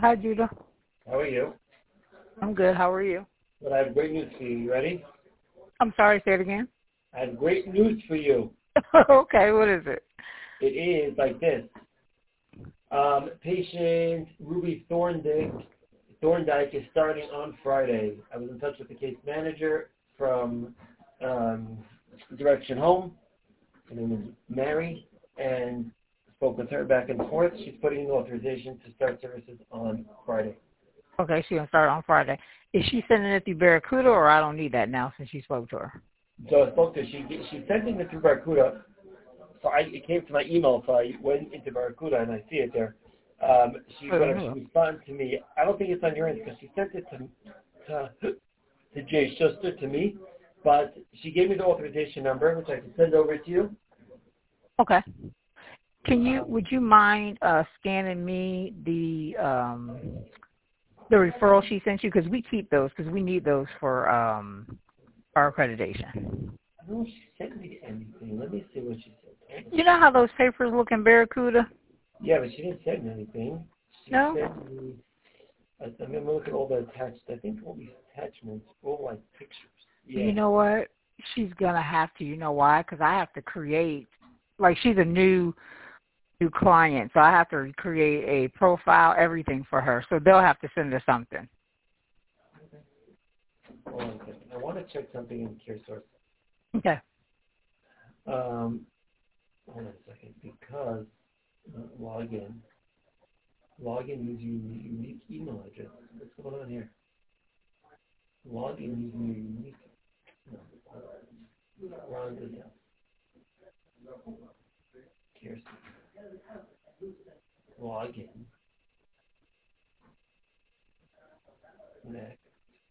Hi, Judah. How are you? I'm good. How are you? Well, I have great news for you. You ready? I'm sorry, say it again. I have great news for you. Okay, what is it? It is like this. Patient Ruby Thorndike is starting on Friday. I was in touch with the case manager from Direction Home. Her name is Mary, and spoke with her back and forth. She's putting in authorization to start services on Friday. Okay, she's going to start on Friday. Is she sending it through Barracuda, or I don't need that now since you spoke to her? So I spoke to her. She's sending it through Barracuda. So it came to my email, so I went into Barracuda and I see it there. She responded to me. I don't think it's on your end because she sent it to Jay Schuster, to me, but she gave me the authorization number, which I can send over to you. Okay. Would you mind scanning me the referral she sent you? Because we keep those because we need those for our accreditation. I don't know if she sent me anything. Let me see what she said. You know how those papers look in Barracuda? Yeah, but she didn't send me anything. No? Sent me, I'm going to look at all the attached. I think all these attachments, all like pictures. Yeah. You know what? She's going to have to. You know why? Because I have to create, like she's a new client, so I have to create a profile, everything for her. So they'll have to send us something. Okay. Hold on a second. I want to check something in CareSource. Okay. Hold on a second, because login using your unique email address. What's going on here? Login using your unique. No, wrong details. CareSource. Login. Next.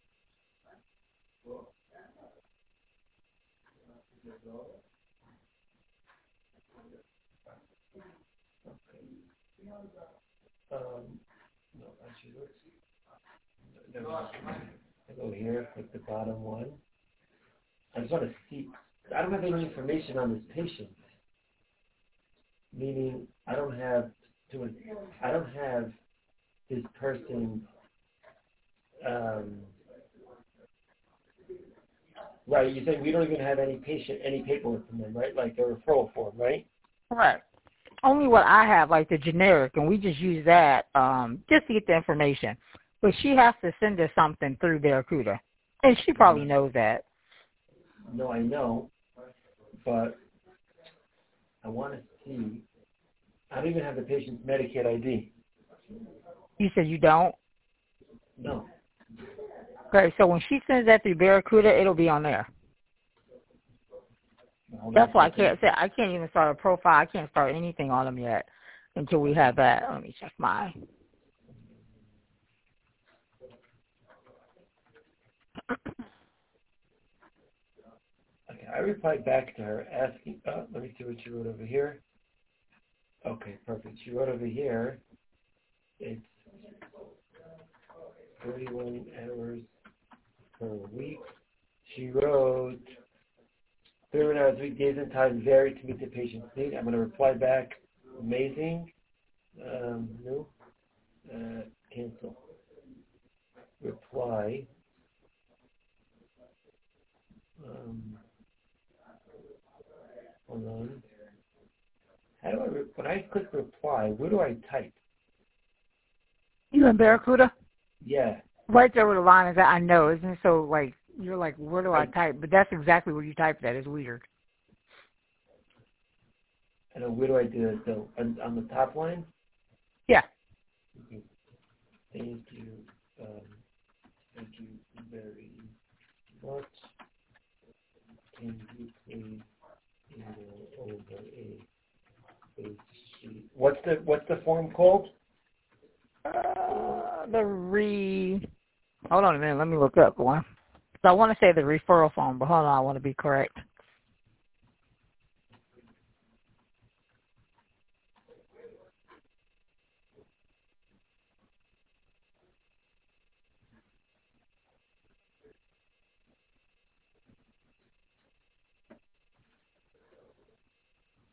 No, actually, I go here, click the bottom one. I just want to see. I don't have any information on this patient. Meaning, I don't have this person's. Right, you said we don't even have any paperwork from them, right? Like a referral form, right? Correct. Only what I have, like the generic, and we just use that just to get the information. But she has to send us something through Barracuda, and she probably knows that. No, I know, but I want to see. I don't even have the patient's Medicaid ID. You said you don't? No. Okay, so when she sends that through Barracuda, it'll be on there. That's why I can't even start a profile. I can't start anything on them yet until we have that. Let me check mine. Okay, I replied back to her asking. Let me see what she wrote over here. Okay, perfect. She wrote over here. It's 31 hours per week. She wrote 31 hours a week, days and times vary to meet the patient's need. I'm going to reply back. Amazing. No. Cancel. Reply. Hold on. How do when I click reply, where do I type? You in Barracuda? Yeah. Right there where the line is at. I know. Isn't it so, like, you're like, where do I type? But that's exactly where you type that. It's weird. And where do I do it? So on the top line? Yeah. Okay. Thank you. Thank you very much. Can you please email over a sheet? What's the form called? Hold on a minute. Let me look up one. So I want to say the referral form, but hold on. I want to be correct.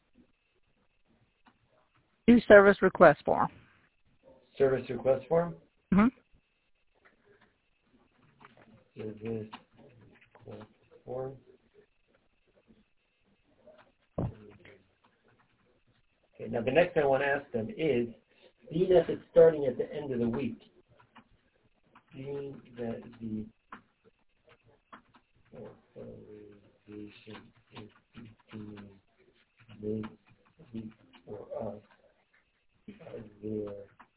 New service request form. Service request form? this form. Okay, now the next thing I want to ask them is, being that it's starting at the end of the week, being that the authorization is being made for us, are there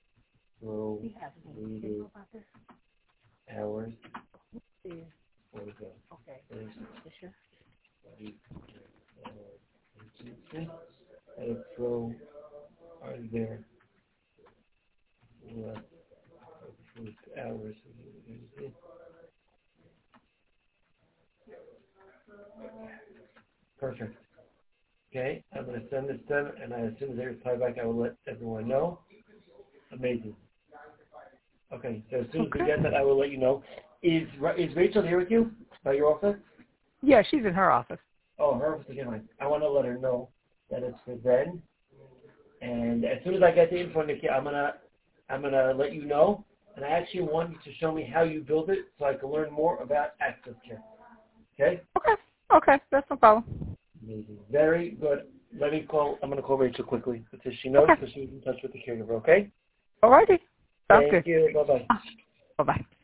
prorated hours for the first week agency? Are there less hours? Perfect. Okay, I'm going to send this to them, and as soon as they reply back, I will let everyone know. Amazing. Okay, so as soon as we get that, I will let you know. Is Rachel here with you by your office? Yeah, she's in her office. Oh, her office is in mine. I want to let her know that it's for then. And as soon as I get the info, Nikki, I'm gonna let you know. And I actually want you to show me how you build it, so I can learn more about Access Care. Okay? Okay, that's no problem. Amazing. Very good. I'm gonna call Rachel quickly because she knows, because she's in touch with the caregiver. Okay? Alrighty. Sounds good. Thank you. Bye bye. Bye bye.